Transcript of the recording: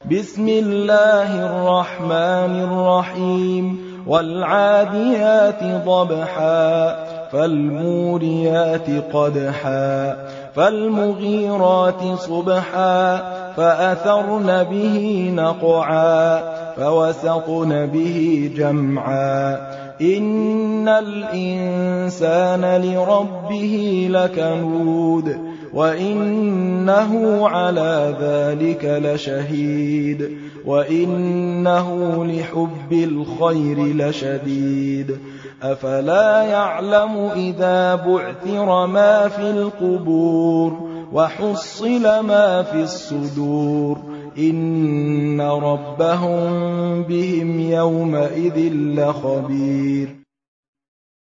بسم الله الرحمن الرحيم والعاديات ضبحا فالموريات قدحا فالمغيرات صبحا فأثرن به نقعا فوسطن به جمعا إن الإنسان لربه لكنود وإنه على ذلك لشهيد وإنه لحب الخير لشديد أفلا يعلم إذا بعثر ما في القبور وحصل ما في الصدور إن ربهم بهم يومئذ لخبير